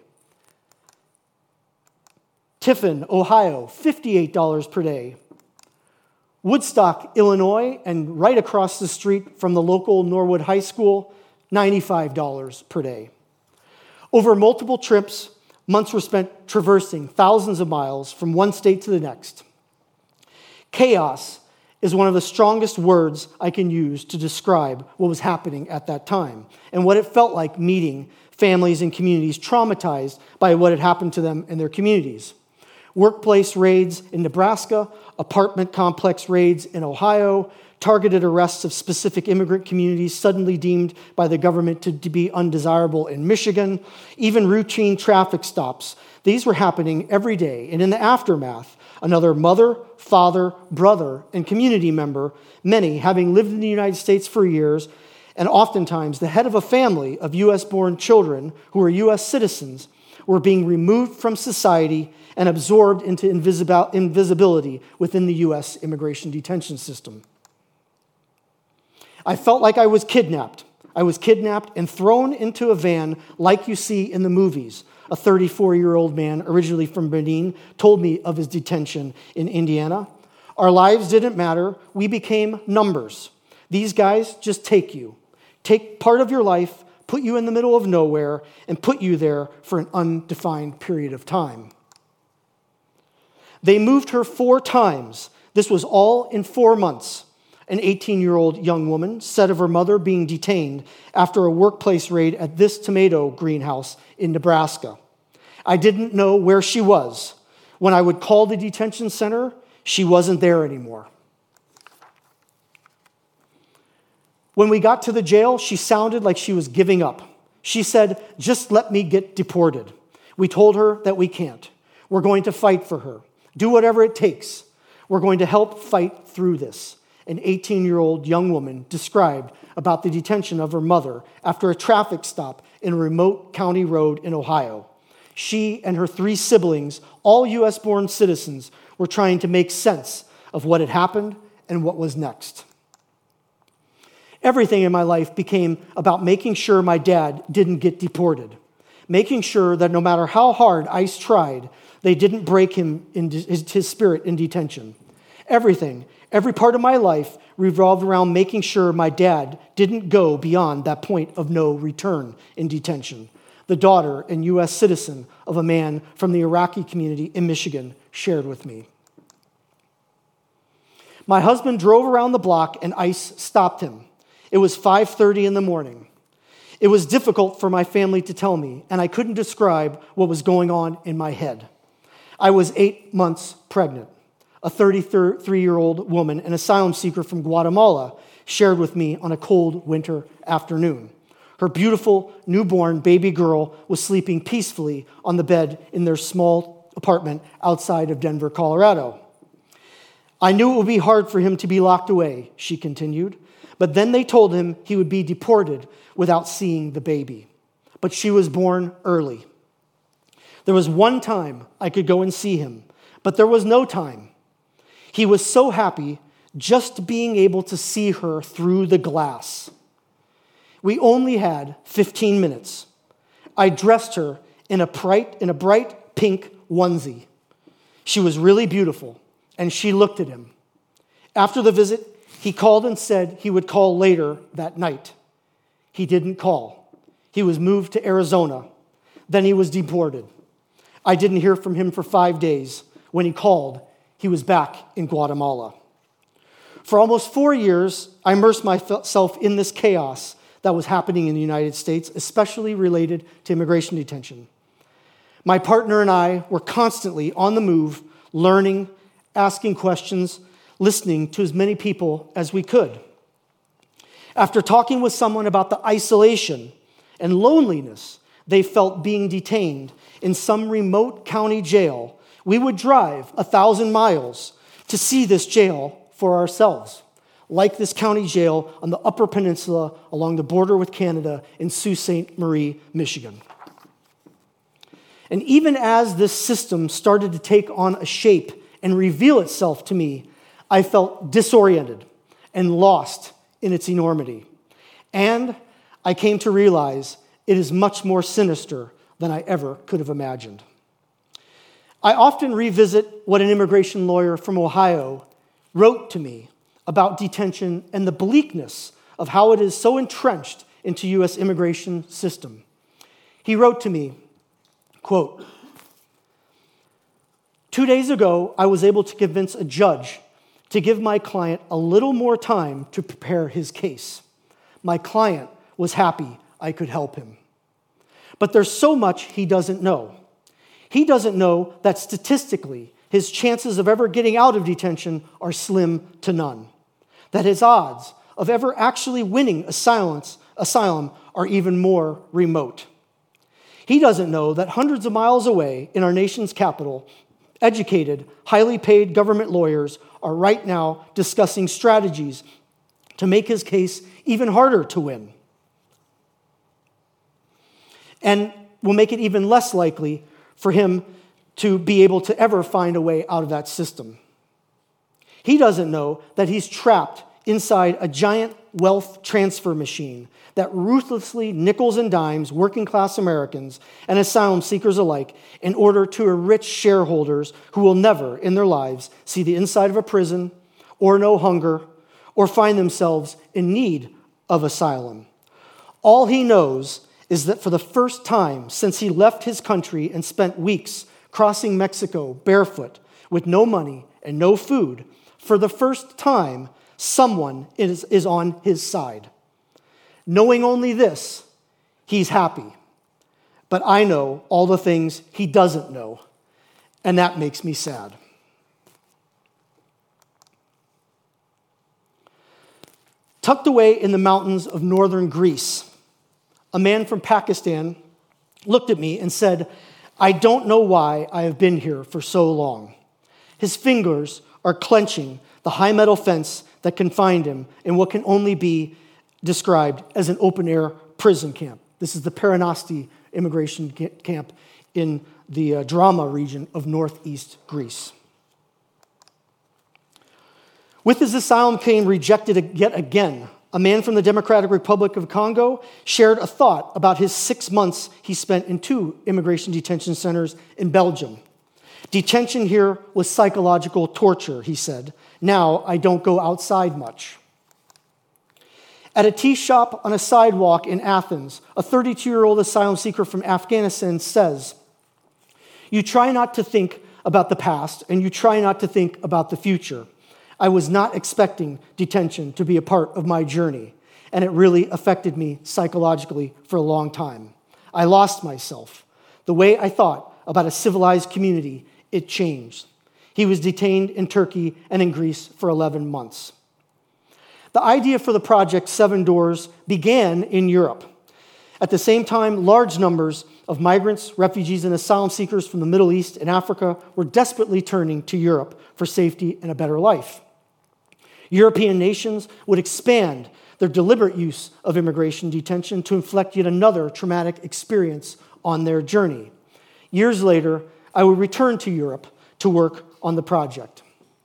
Tiffin, Ohio, fifty-eight dollars per day. Woodstock, Illinois, and right across the street from the local Norwood High School, ninety-five dollars per day. Over multiple trips, months were spent traversing thousands of miles from one state to the next. Chaos is one of the strongest words I can use to describe what was happening at that time and what it felt like meeting families and communities traumatized by what had happened to them in their communities. workplace raids in Nebraska, apartment complex raids in Ohio, targeted arrests of specific immigrant communities suddenly deemed by the government to, to be undesirable in Michigan, even routine traffic stops. These were happening every day, and in the aftermath, another mother, father, brother, and community member, many having lived in the United States for years, and oftentimes the head of a family of U S-born children who were U S citizens, were being removed from society and absorbed into invisibil- invisibility within the U S immigration detention system. I felt like I was kidnapped. I was kidnapped and thrown into a van like you see in the movies. A thirty-four-year-old man, originally from Benin, told me of his detention in Indiana. Our lives didn't matter. We became numbers. These guys just take you, take part of your life, put you in the middle of nowhere, and put you there for an undefined period of time. They moved her four times. This was all in four months. An eighteen-year-old young woman said of her mother being detained after a workplace raid at this tomato greenhouse in Nebraska. I didn't know where she was. When I would call the detention center, she wasn't there anymore. When we got to the jail, she sounded like she was giving up. She said, "Just let me get deported." We told her that we can't. We're going to fight for her. Do whatever it takes. We're going to help fight through this. An eighteen-year-old young woman described about the detention of her mother after a traffic stop in a remote county road in Ohio. She and her three siblings, all U S-born citizens, were trying to make sense of what had happened and what was next. Everything in my life became about making sure my dad didn't get deported, making sure that no matter how hard ICE tried, they didn't break him in his, his spirit in detention. Everything, every part of my life revolved around making sure my dad didn't go beyond that point of no return in detention. The daughter and U S citizen of a man from the Iraqi community in Michigan shared with me. My husband drove around the block and ICE stopped him. It was five thirty in the morning. It was difficult for my family to tell me, and I couldn't describe what was going on in my head. I was eight months pregnant. A thirty-three-year-old woman, an asylum seeker from Guatemala, shared with me on a cold winter afternoon. Her beautiful newborn baby girl was sleeping peacefully on the bed in their small apartment outside of Denver, Colorado. I knew it would be hard for him to be locked away, she continued, but then they told him he would be deported without seeing the baby. But she was born early. There was one time I could go and see him, but there was no time. He was so happy just being able to see her through the glass. We only had fifteen minutes. I dressed her in a bright, in a bright pink onesie. She was really beautiful, and she looked at him. After the visit, he called and said he would call later that night. He didn't call. He was moved to Arizona. Then he was deported. I didn't hear from him for five days. When he called, he was back in Guatemala. For almost four years, I immersed myself in this chaos that was happening in the United States, especially related to immigration detention. My partner and I were constantly on the move, learning, asking questions, listening to as many people as we could. After talking with someone about the isolation and loneliness they felt being detained in some remote county jail, we would drive a thousand miles to see this jail for ourselves, like this county jail on the Upper Peninsula along the border with Canada in Sault Ste. Marie, Michigan. And even as this system started to take on a shape and reveal itself to me, I felt disoriented and lost in its enormity. And I came to realize it is much more sinister than I ever could have imagined. I often revisit what an immigration lawyer from Ohio wrote to me about detention and the bleakness of how it is so entrenched into U S immigration system. He wrote to me, quote, "Two days ago, I was able to convince a judge to give my client a little more time to prepare his case. My client was happy I could help him. But there's so much he doesn't know. He doesn't know that statistically, his chances of ever getting out of detention are slim to none, that his odds of ever actually winning asylum, asylum are even more remote. He doesn't know that hundreds of miles away in our nation's capital, educated, highly paid government lawyers are right now discussing strategies to make his case even harder to win, and will make it even less likely for him to be able to ever find a way out of that system. He doesn't know that he's trapped inside a giant wealth transfer machine that ruthlessly nickels and dimes working class Americans and asylum seekers alike in order to enrich shareholders who will never in their lives see the inside of a prison or know hunger or find themselves in need of asylum. All he knows is that for the first time since he left his country and spent weeks crossing Mexico barefoot with no money and no food, for the first time, someone is, is on his side. Knowing only this, he's happy. But I know all the things he doesn't know, and that makes me sad. Tucked away in the mountains of northern Greece, a man from Pakistan looked at me and said, "I don't know why I have been here for so long." His fingers are clenching the high metal fence that confined him in what can only be described as an open-air prison camp. This is the Perenasti immigration camp in the uh, Drama region of northeast Greece. With his asylum claim rejected yet again, a man from the Democratic Republic of Congo shared a thought about his six months he spent in two immigration detention centers in Belgium. "Detention here was psychological torture," he said. "Now I don't go outside much." At a tea shop on a sidewalk in Athens, a thirty-two-year-old asylum seeker from Afghanistan says, "You try not to think about the past, and you try not to think about the future. I was not expecting detention to be a part of my journey, and it really affected me psychologically for a long time. I lost myself. The way I thought about a civilized community, it changed." He was detained in Turkey and in Greece for eleven months. The idea for the project Seven Doors began in Europe. At the same time, large numbers of migrants, refugees, and asylum seekers from the Middle East and Africa were desperately turning to Europe for safety and a better life. European nations would expand their deliberate use of immigration detention to inflict yet another traumatic experience on their journey. Years later, I would return to Europe to work on the project.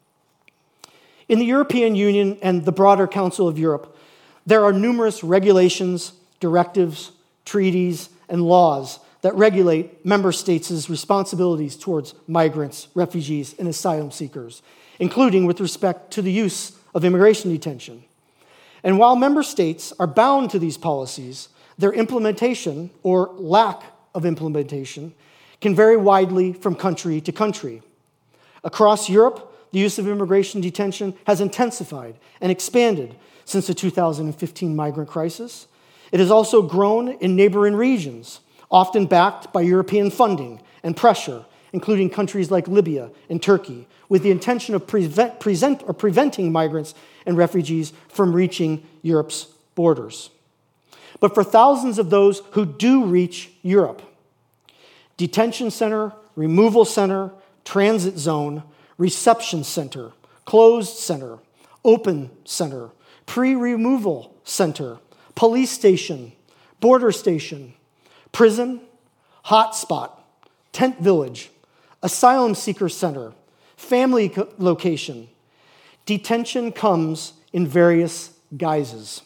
In the European Union and the broader Council of Europe, there are numerous regulations, directives, treaties, and laws that regulate member states' responsibilities towards migrants, refugees, and asylum seekers, including with respect to the use of immigration detention. And while member states are bound to these policies, their implementation or lack of implementation can vary widely from country to country. Across Europe, the use of immigration detention has intensified and expanded since the two thousand fifteen migrant crisis. It has also grown in neighboring regions, often backed by European funding and pressure, including countries like Libya and Turkey, with the intention of prevent, present, or preventing migrants and refugees from reaching Europe's borders. But for thousands of those who do reach Europe, detention center, removal center, transit zone, reception center, closed center, open center, pre-removal center, police station, border station, prison, hotspot, tent village, asylum seeker center, family co- location. Detention comes in various guises.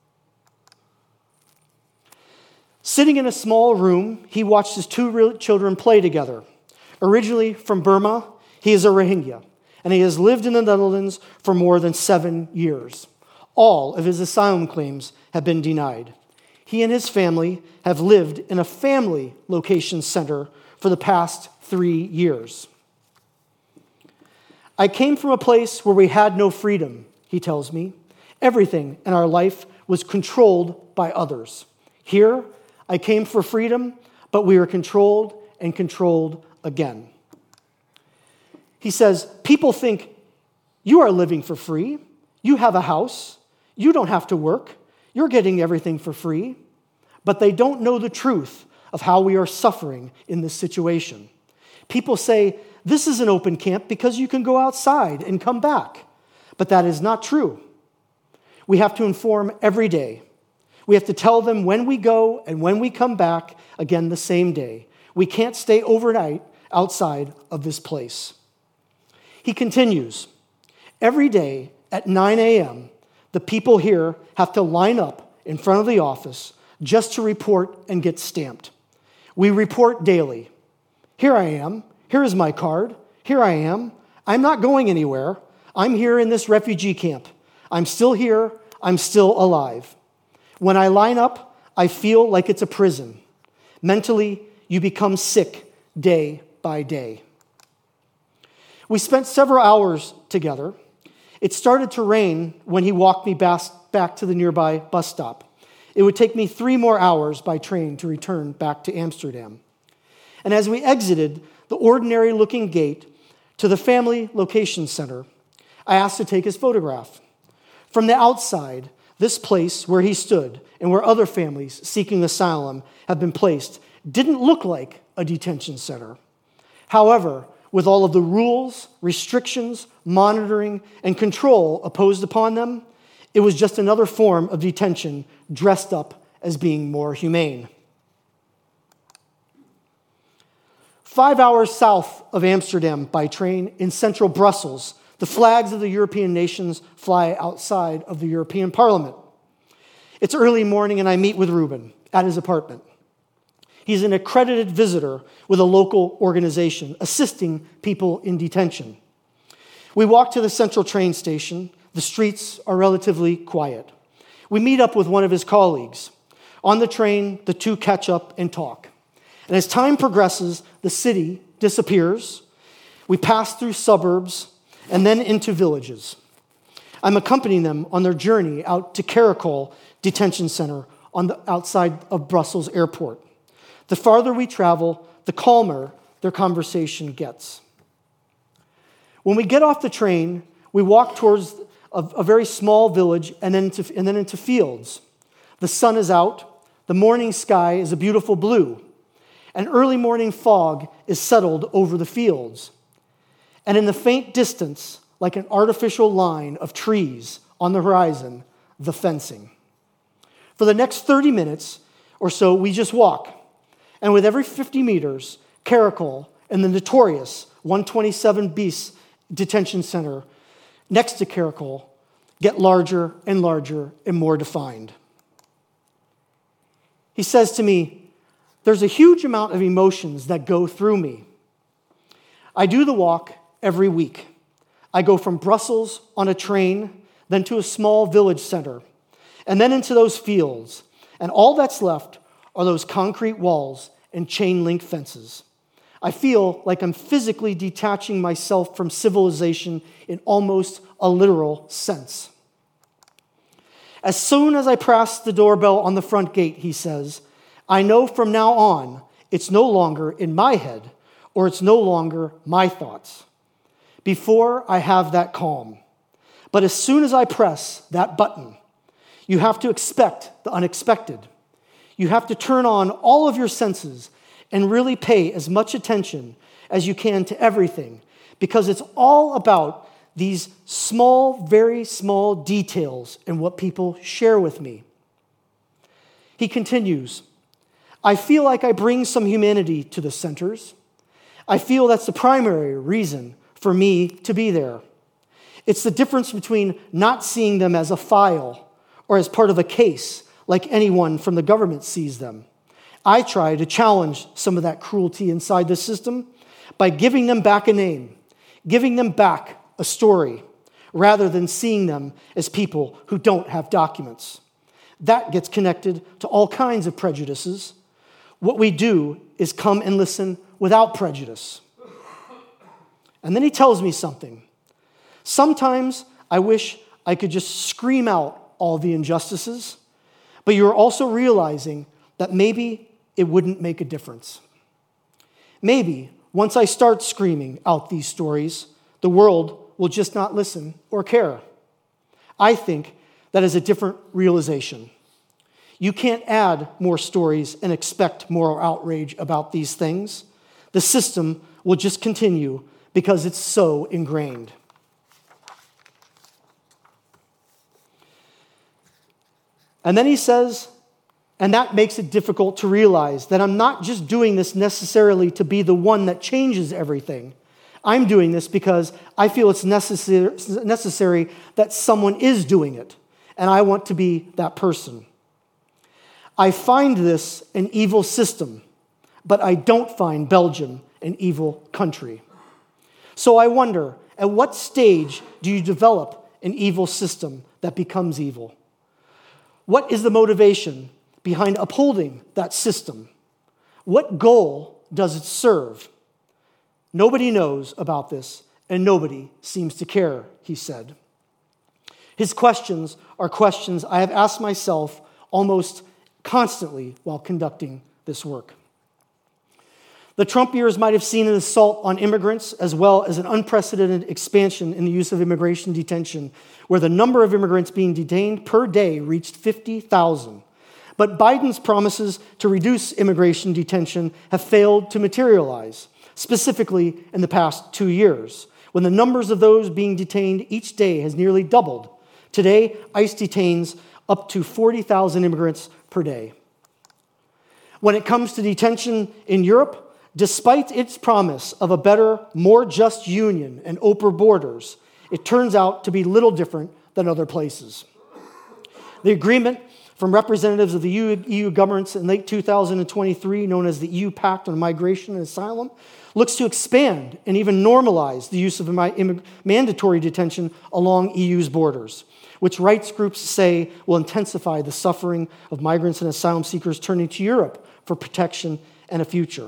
Sitting in a small room, he watched his two children play together. Originally from Burma, he is a Rohingya, and he has lived in the Netherlands for more than seven years. All of his asylum claims have been denied. He and his family have lived in a family location center for the past three years. "I came from a place where we had no freedom," he tells me. "Everything in our life was controlled by others. Here, I came for freedom, but we are controlled and controlled again. He says, people think you are living for free. You have a house. You don't have to work. You're getting everything for free. But they don't know the truth of how we are suffering in this situation. People say, this is an open camp because you can go outside and come back. But that is not true. We have to inform every day. We have to tell them when we go and when we come back, again the same day. We can't stay overnight outside of this place. He continues, every day at nine a.m., the people here have to line up in front of the office just to report and get stamped. We report daily. Here I am. Here is my card. Here I am. I'm not going anywhere. I'm here in this refugee camp. I'm still here. I'm still alive. When I line up, I feel like it's a prison. Mentally, you become sick day by day. We spent several hours together. It started to rain when he walked me back to the nearby bus stop. It would take me three more hours by train to return back to Amsterdam. And as we exited the ordinary-looking gate to the family location center, I asked to take his photograph. From the outside, this place where he stood and where other families seeking asylum have been placed didn't look like a detention center. However, with all of the rules, restrictions, monitoring, and control imposed upon them, it was just another form of detention dressed up as being more humane. Five hours south of Amsterdam by train in central Brussels, the flags of the European nations fly outside of the European Parliament. It's early morning and I meet with Ruben at his apartment. He's an accredited visitor with a local organization assisting people in detention. We walk to the central train station. The streets are relatively quiet. We meet up with one of his colleagues. On the train, the two catch up and talk. And as time progresses, the city disappears. We pass through suburbs and then into villages. I'm accompanying them on their journey out to Caracol Detention Center on the outside of Brussels Airport. The farther we travel, the calmer their conversation gets. When we get off the train, we walk towards a, a very small village and then, into, and then into fields. The sun is out. The morning sky is a beautiful blue. An early morning fog is settled over the fields. And in the faint distance, like an artificial line of trees on the horizon, the fencing. For the next thirty minutes or so, we just walk. And with every fifty meters, Caracol and the notorious one twenty-seven bis detention center next to Caracol get larger and larger and more defined. He says to me, there's a huge amount of emotions that go through me. I do the walk every week. I go from Brussels on a train, then to a small village center, and then into those fields. And all that's left are those concrete walls and chain link fences. I feel like I'm physically detaching myself from civilization in almost a literal sense. As soon as I press the doorbell on the front gate, he says, I know from now on it's no longer in my head or it's no longer my thoughts. Before, I have that calm. But as soon as I press that button, you have to expect the unexpected. You have to turn on all of your senses and really pay as much attention as you can to everything, because it's all about these small, very small details in what people share with me. He continues, I feel like I bring some humanity to the centers. I feel that's the primary reason for me to be there. It's the difference between not seeing them as a file or as part of a case like anyone from the government sees them. I try to challenge some of that cruelty inside the system by giving them back a name, giving them back a story, rather than seeing them as people who don't have documents. That gets connected to all kinds of prejudices. What we do is come and listen without prejudice. And then he tells me something. Sometimes I wish I could just scream out all the injustices, but you're also realizing that maybe it wouldn't make a difference. Maybe Once I start screaming out these stories, the world will just not listen or care. I think that is a different realization. You can't add more stories and expect more outrage about these things. The system will just continue because it's so ingrained. And then he says, and that makes it difficult to realize that I'm not just doing this necessarily to be the one that changes everything. I'm doing this because I feel it's necessary, necessary that someone is doing it, and I want to be that person. I find this an evil system, but I don't find Belgium an evil country. So I wonder, at what stage do you develop an evil system that becomes evil? What is the motivation behind upholding that system? What goal does it serve? Nobody knows about this, and nobody seems to care, he said. His questions are questions I have asked myself almost constantly while conducting this work. The Trump years might have seen an assault on immigrants as well as an unprecedented expansion in the use of immigration detention, where the number of immigrants being detained per day reached fifty thousand. But Biden's promises to reduce immigration detention have failed to materialize, specifically in the past two years, when the numbers of those being detained each day has nearly doubled. Today, ICE detains up to forty thousand immigrants per day. When it comes to detention in Europe, despite its promise of a better, more just union and open borders, it turns out to be little different than other places. The agreement from representatives of the E U governments in late two thousand twenty-three, known as the E U Pact on Migration and Asylum, looks to expand and even normalize the use of mandatory detention along E U's borders, which rights groups say will intensify the suffering of migrants and asylum seekers turning to Europe for protection and a future.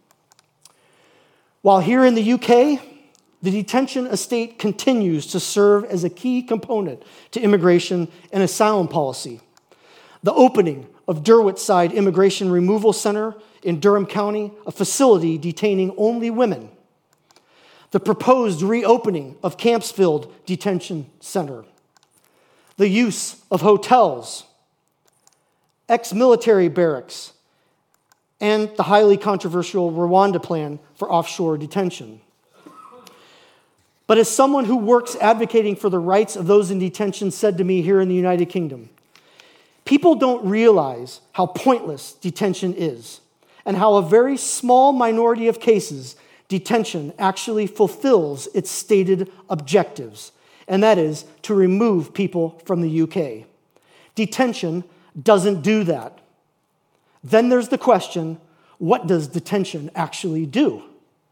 While here in the U K, the detention estate continues to serve as a key component to immigration and asylum policy. The opening of Derwitside Immigration Removal Center in Durham County, a facility detaining only women. The proposed reopening of Campsfield Detention Center. The use of hotels, ex-military barracks, and the highly controversial Rwanda plan for offshore detention. But as someone who works advocating for the rights of those in detention said to me here in the United Kingdom, people don't realize how pointless detention is and how a very small minority of cases detention actually fulfills its stated objectives, and that is to remove people from the U K. Detention doesn't do that. Then there's the question, what does detention actually do?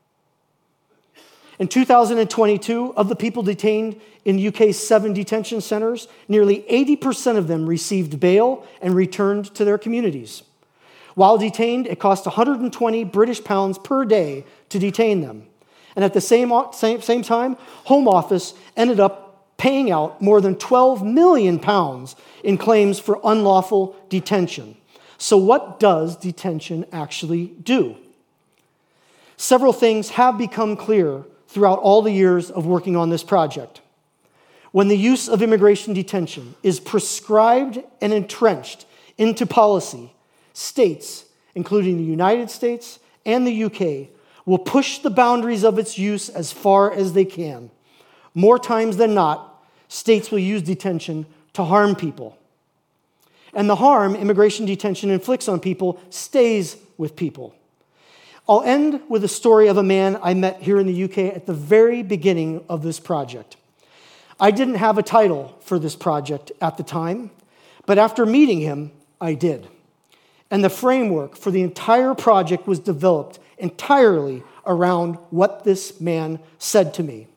In two thousand twenty-two, of the people detained in U K's seven detention centers, nearly eighty percent of them received bail and returned to their communities. While detained, it cost one hundred twenty British pounds per day to detain them. And at the same, same, same time, Home Office ended up paying out more than twelve million pounds in claims for unlawful detention. So what does detention actually do? Several things have become clear throughout all the years of working on this project. When the use of immigration detention is prescribed and entrenched into policy, states, including the United States and the U K, will push the boundaries of its use as far as they can. More times than not, states will use detention to harm people. And the harm immigration detention inflicts on people stays with people. I'll end with a story of a man I met here in the U K at the very beginning of this project. I didn't have a title for this project at the time, but after meeting him, I did. And the framework for the entire project was developed entirely around what this man said to me.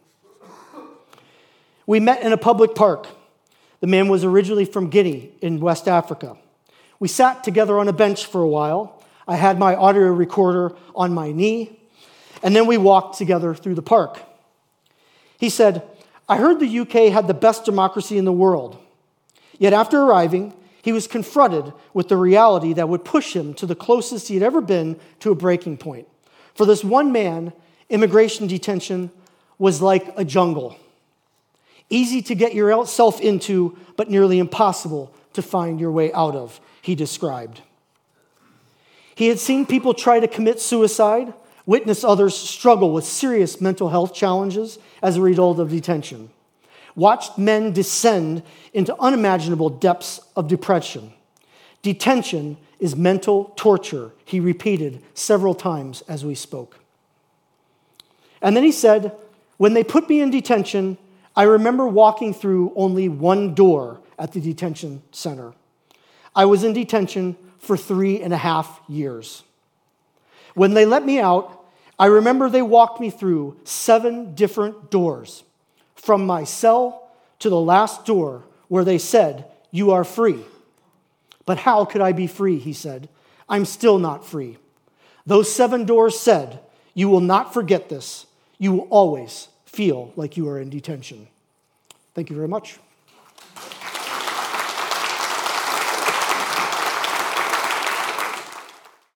We met in a public park. The man was originally from Guinea in West Africa. We sat together on a bench for a while. I had my audio recorder on my knee, and then we walked together through the park. He said, I heard the U K had the best democracy in the world. Yet after arriving, he was confronted with the reality that would push him to the closest he had ever been to a breaking point. For this one man, immigration detention was like a jungle. Easy to get yourself into, but nearly impossible to find your way out of, he described. He had seen people try to commit suicide, witness others struggle with serious mental health challenges as a result of detention, watched men descend into unimaginable depths of depression. Detention is mental torture, he repeated several times as we spoke. And then he said, when they put me in detention, I remember walking through only one door at the detention center. I was in detention for three and a half years. When they let me out, I remember they walked me through seven different doors, from my cell to the last door where they said, "You are free." But how could I be free, he said. I'm still not free. Those seven doors said, you will not forget this. You will always feel like you are in detention. Thank you very much.